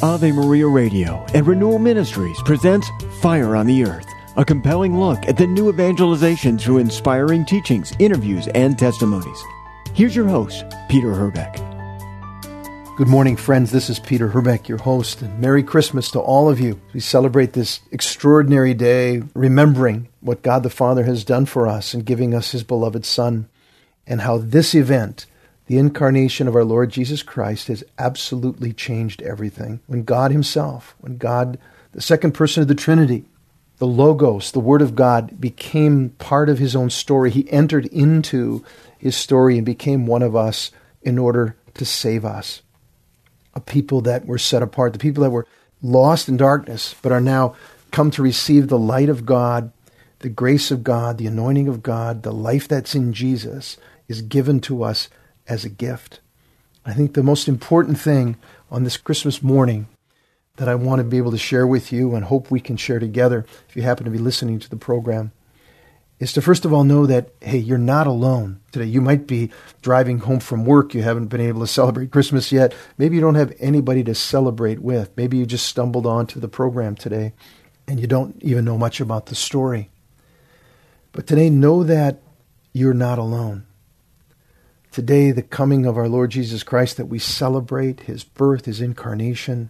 Ave Maria Radio and Renewal Ministries presents Fire on the Earth, a compelling look at the new evangelization through inspiring teachings, interviews, and testimonies. Here's your host, Peter Herbeck. Good morning, friends. This is Peter Herbeck, your host, and Merry Christmas to all of you. We celebrate this extraordinary day, remembering what God the Father has done for us in giving us His beloved Son, and how this event, the incarnation of our Lord Jesus Christ, has absolutely changed everything. When God Himself, when God, the second person of the Trinity, the Logos, the Word of God, became part of His own story, He entered into His story and became one of us in order to save us. A people that were set apart, the people that were lost in darkness, but are now come to receive the light of God, the grace of God, the anointing of God, the life that's in Jesus is given to us as a gift. I think the most important thing on this Christmas morning that I want to be able to share with you and hope we can share together if you happen to be listening to the program is to first of all know that, hey, you're not alone today. You might be driving home from work. You haven't been able to celebrate Christmas yet. Maybe you don't have anybody to celebrate with. Maybe you just stumbled onto the program today and you don't even know much about the story. But today, know that you're not alone. Today, the coming of our Lord Jesus Christ that we celebrate, His birth, His incarnation,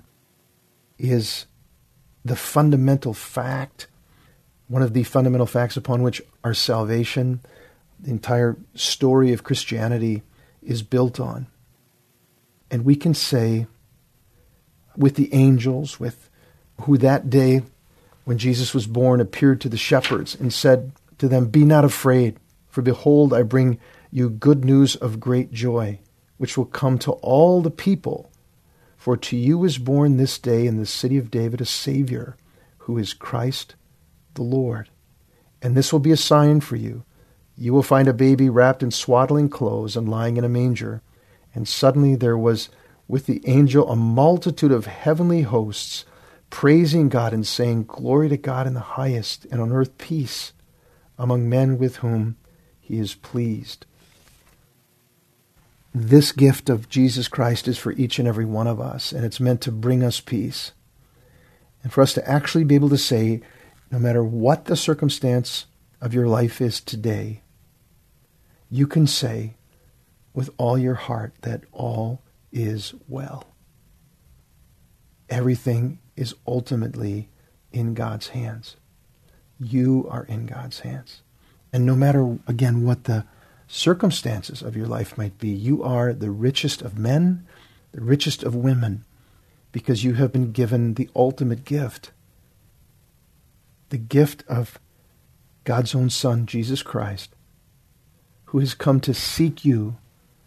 is the fundamental fact, one of the fundamental facts upon which our salvation, the entire story of Christianity, is built on. And we can say with the angels, with who that day when Jesus was born appeared to the shepherds and said to them, "Be not afraid, for behold, I bring you good news of great joy, which will come to all the people. For to you is born this day in the city of David a Savior, who is Christ the Lord. And this will be a sign for you. You will find a baby wrapped in swaddling clothes and lying in a manger." And suddenly there was with the angel a multitude of heavenly hosts, praising God and saying, "Glory to God in the highest, and on earth peace, among men with whom He is pleased." This gift of Jesus Christ is for each and every one of us, and it's meant to bring us peace. And for us to actually be able to say, no matter what the circumstance of your life is today, you can say with all your heart that all is well. Everything is ultimately in God's hands. You are in God's hands. And no matter, again, what the circumstances of your life might be, you are the richest of men, the richest of women, because you have been given the ultimate gift, the gift of God's own Son, Jesus Christ, who has come to seek you,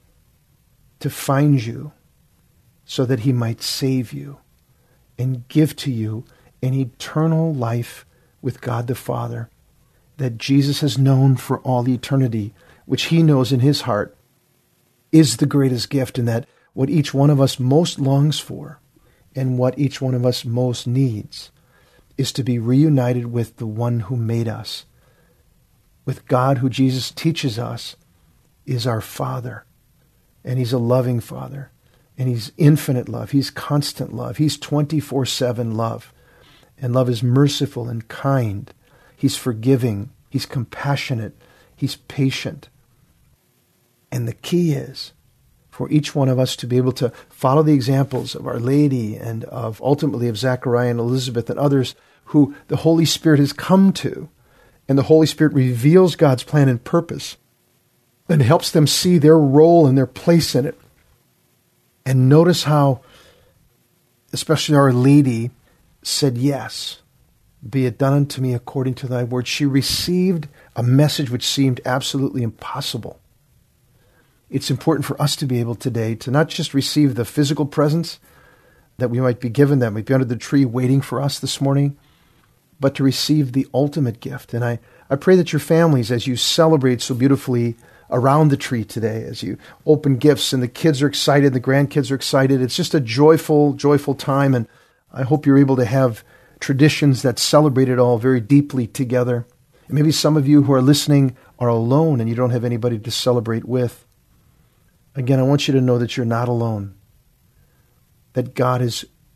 to find you, so that He might save you and give to you an eternal life with God the Father that Jesus has known for all eternity, which He knows in His heart is the greatest gift, and that what each one of us most longs for and what each one of us most needs is to be reunited with the one who made us, with God, who Jesus teaches us is our Father. And He's a loving Father. And He's infinite love. He's constant love. He's 24/7 love. And love is merciful and kind. He's forgiving. He's compassionate. He's patient. And the key is for each one of us to be able to follow the examples of Our Lady and of ultimately of Zachariah and Elizabeth and others who the Holy Spirit has come to. And the Holy Spirit reveals God's plan and purpose and helps them see their role and their place in it. And notice how, especially Our Lady, said, "Yes, be it done unto me according to thy word." She received a message which seemed absolutely impossible. It's important for us to be able today to not just receive the physical presents that we might be given, that might be under the tree waiting for us this morning, but to receive the ultimate gift. And I pray that your families, as you celebrate so beautifully around the tree today, as you open gifts and the kids are excited, the grandkids are excited, it's just a joyful, joyful time. And I hope you're able to have traditions that celebrate it all very deeply together. And maybe some of you who are listening are alone and you don't have anybody to celebrate with. Again, I want you to know that you're not alone, that God has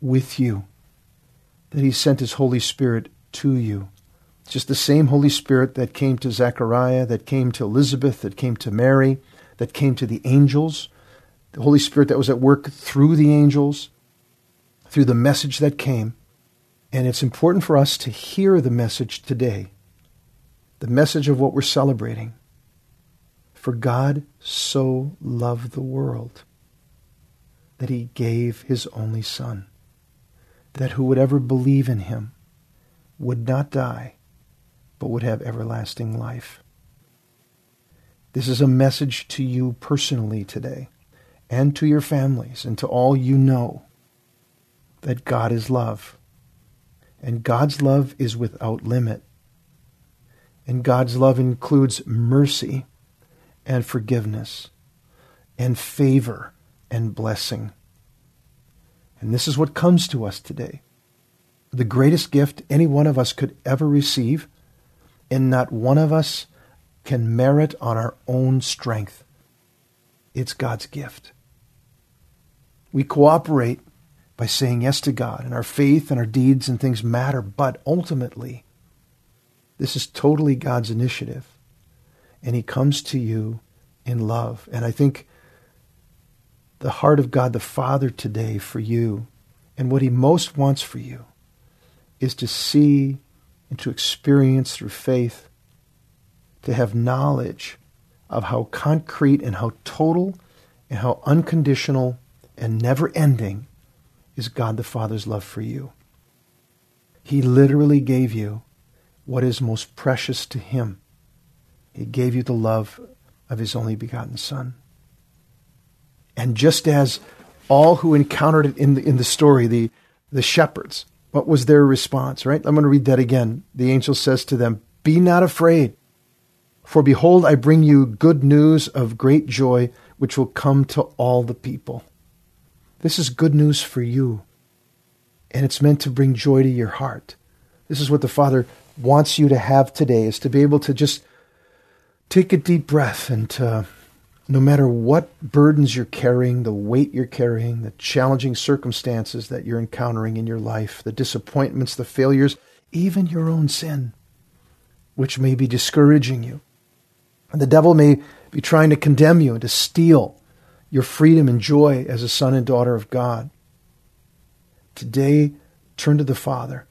with you, that he sent his Holy Spirit to you. Just the same Holy Spirit that came to Zechariah, that came to Elizabeth, that came to Mary, that came to the angels, the Holy Spirit that was at work through the angels, through the message that came. And it's important for us to hear the message today, the message of what we're celebrating. For God so loved the world that he gave his only Son, that who would ever believe in him would not die, but would have everlasting life. This is a message to you personally today, and to your families, and to all you know, that God is love. And God's love is without limit. And God's love includes mercy and forgiveness and favor and blessing. And this is what comes to us today. The greatest gift any one of us could ever receive, and not one of us can merit on our own strength. It's God's gift. We cooperate by saying yes to God, and our faith and our deeds and things matter, but ultimately, this is totally God's initiative, and he comes to you in love. And I think the heart of God the Father today for you, and what he most wants for you, is to see and to experience through faith, to have knowledge of how concrete and how total and how unconditional and never-ending is God the Father's love for you. He literally gave you what is most precious to him. He gave you the love of his only begotten Son. And just as all who encountered it in the story, the shepherds, what was their response, right? I'm going to read that again. The angel says to them, "Be not afraid, for behold, I bring you good news of great joy, which will come to all the people." This is good news for you, and it's meant to bring joy to your heart. This is what the Father wants you to have today, is to be able to just take a deep breath and to, no matter what burdens you're carrying, the weight you're carrying, the challenging circumstances that you're encountering in your life, the disappointments, the failures, even your own sin, which may be discouraging you. And the devil may be trying to condemn you and to steal your freedom and joy as a son and daughter of God. Today, turn to the Father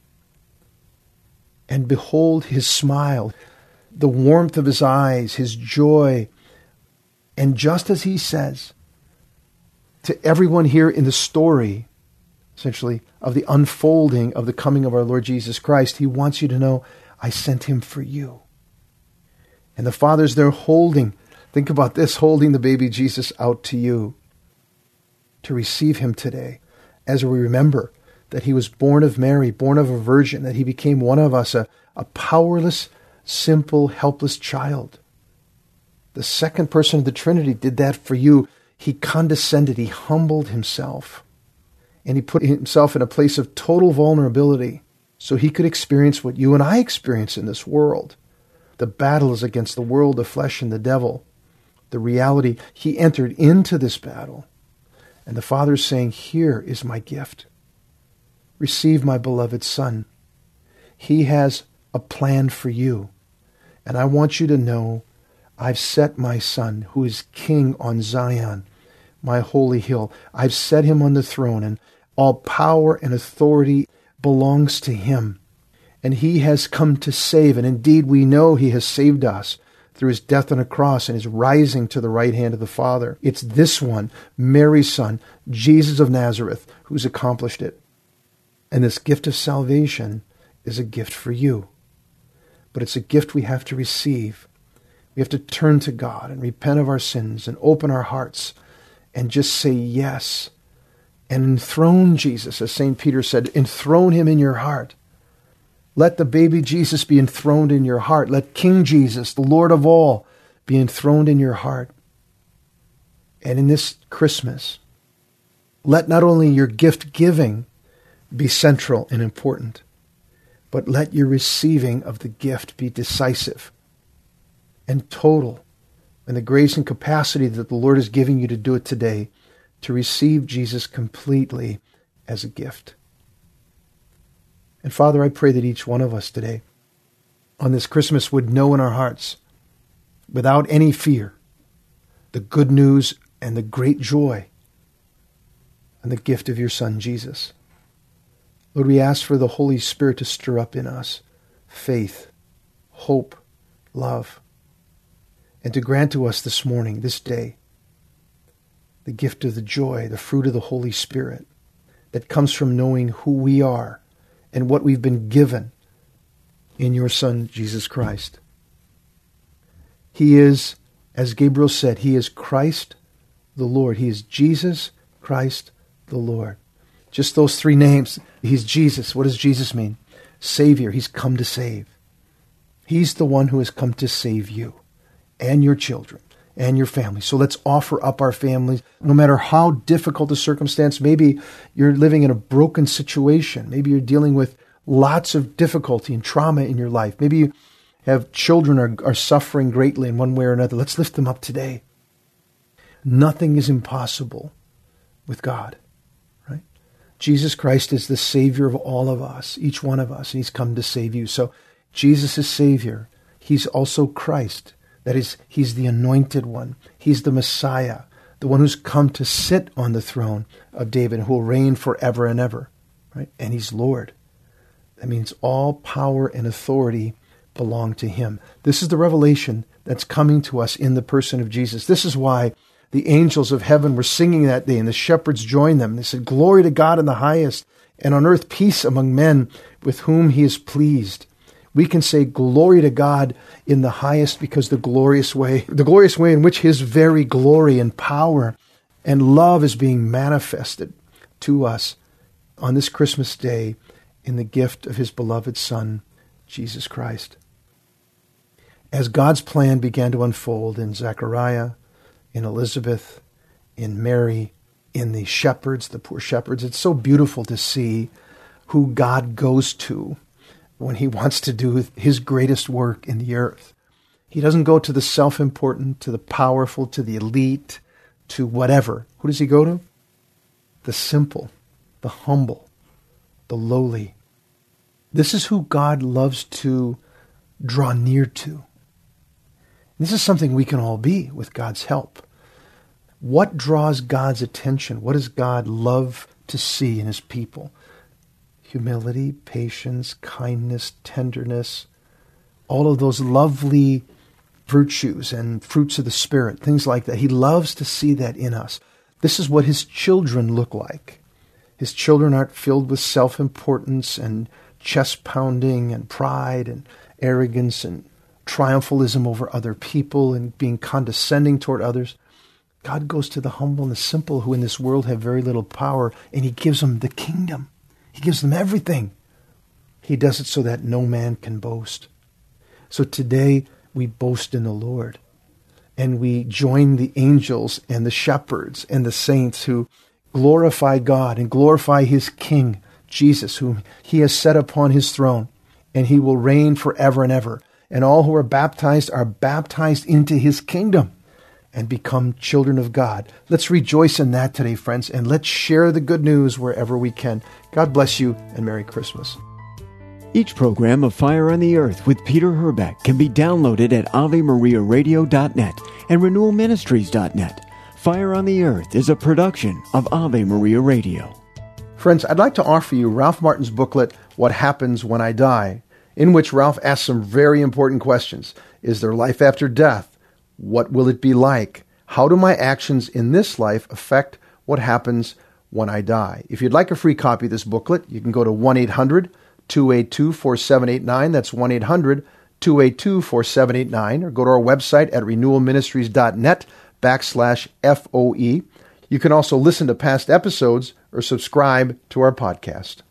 and behold his smile, the warmth of his eyes, his joy. And just as he says to everyone here in the story, essentially, of the unfolding of the coming of our Lord Jesus Christ, he wants you to know, I sent him for you. And the Father's there holding, think about this, holding the baby Jesus out to you to receive him today, as we remember that he was born of Mary, born of a virgin, that he became one of us, a powerless, simple, helpless child. The second person of the Trinity did that for you. He condescended, he humbled himself, and he put himself in a place of total vulnerability so he could experience what you and I experience in this world. The battle is against the world, the flesh, and the devil. The reality, he entered into this battle. And the Father is saying, here is my gift. Receive my beloved Son. He has a plan for you. And I want you to know, I've set my Son, who is King on Zion, my holy hill. I've set him on the throne, and all power and authority belongs to him. And he has come to save, and indeed we know he has saved us through his death on a cross and his rising to the right hand of the Father. It's this one, Mary's Son, Jesus of Nazareth, who's accomplished it. And this gift of salvation is a gift for you. But it's a gift we have to receive. We have to turn to God and repent of our sins and open our hearts and just say yes and enthrone Jesus, as St. Peter said, enthrone him in your heart. Let the baby Jesus be enthroned in your heart. Let King Jesus, the Lord of all, be enthroned in your heart. And in this Christmas, let not only your gift giving be central and important, but let your receiving of the gift be decisive and total, and the grace and capacity that the Lord is giving you to do it today, to receive Jesus completely as a gift. And Father, I pray that each one of us today on this Christmas would know in our hearts, without any fear, the good news and the great joy and the gift of your Son, Jesus. Lord, we ask for the Holy Spirit to stir up in us faith, hope, love, and to grant to us this morning, this day, the gift of the joy, the fruit of the Holy Spirit that comes from knowing who we are and what we've been given in your Son, Jesus Christ. He is, as Gabriel said, he is Christ the Lord. He is Jesus Christ the Lord. Just those three names. He's Jesus. What does Jesus mean? Savior. He's come to save. He's the one who has come to save you and your children and your family. So let's offer up our families, no matter how difficult the circumstance. Maybe you're living in a broken situation. Maybe you're dealing with lots of difficulty and trauma in your life. Maybe you have children are suffering greatly in one way or another. Let's lift them up today. Nothing is impossible with God, right? Jesus Christ is the Savior of all of us, each one of us, and he's come to save you. So Jesus is Savior. He's also Christ. That is, he's the anointed one. He's the Messiah, the one who's come to sit on the throne of David, who will reign forever and ever, right? And he's Lord. That means all power and authority belong to him. This is the revelation that's coming to us in the person of Jesus. This is why the angels of heaven were singing that day, and the shepherds joined them. They said, "Glory to God in the highest, and on earth peace among men with whom he is pleased." We can say glory to God in the highest because the glorious way in which his very glory and power and love is being manifested to us on this Christmas day in the gift of his beloved Son, Jesus Christ. As God's plan began to unfold in Zechariah, in Elizabeth, in Mary, in the shepherds, the poor shepherds, it's so beautiful to see who God goes to when he wants to do his greatest work in the earth. He doesn't go to the self-important, to the powerful, to the elite, to whatever. Who does he go to? The simple, the humble, the lowly. This is who God loves to draw near to. This is something we can all be with God's help. What draws God's attention? What does God love to see in his people? Humility, patience, kindness, tenderness, all of those lovely virtues and fruits of the Spirit, things like that. He loves to see that in us. This is what his children look like. His children aren't filled with self-importance and chest-pounding and pride and arrogance and triumphalism over other people and being condescending toward others. God goes to the humble and the simple who in this world have very little power, and he gives them the kingdom. He gives them everything. He does it so that no man can boast. So today we boast in the Lord, and we join the angels and the shepherds and the saints who glorify God and glorify his King, Jesus, whom he has set upon his throne, and he will reign forever and ever. And all who are baptized into his kingdom and become children of God. Let's rejoice in that today, friends, and let's share the good news wherever we can. God bless you, and Merry Christmas. Each program of Fire on the Earth with Peter Herbeck can be downloaded at AveMariaRadio.net and RenewalMinistries.net. Fire on the Earth is a production of Ave Maria Radio. Friends, I'd like to offer you Ralph Martin's booklet, What Happens When I Die, in which Ralph asks some very important questions. Is there life after death? What will it be like? How do my actions in this life affect what happens when I die? If you'd like a free copy of this booklet, you can go to 1-800-282-4789. That's 1-800-282-4789. Or go to our website at renewalministries.net/FOE. You can also listen to past episodes or subscribe to our podcast.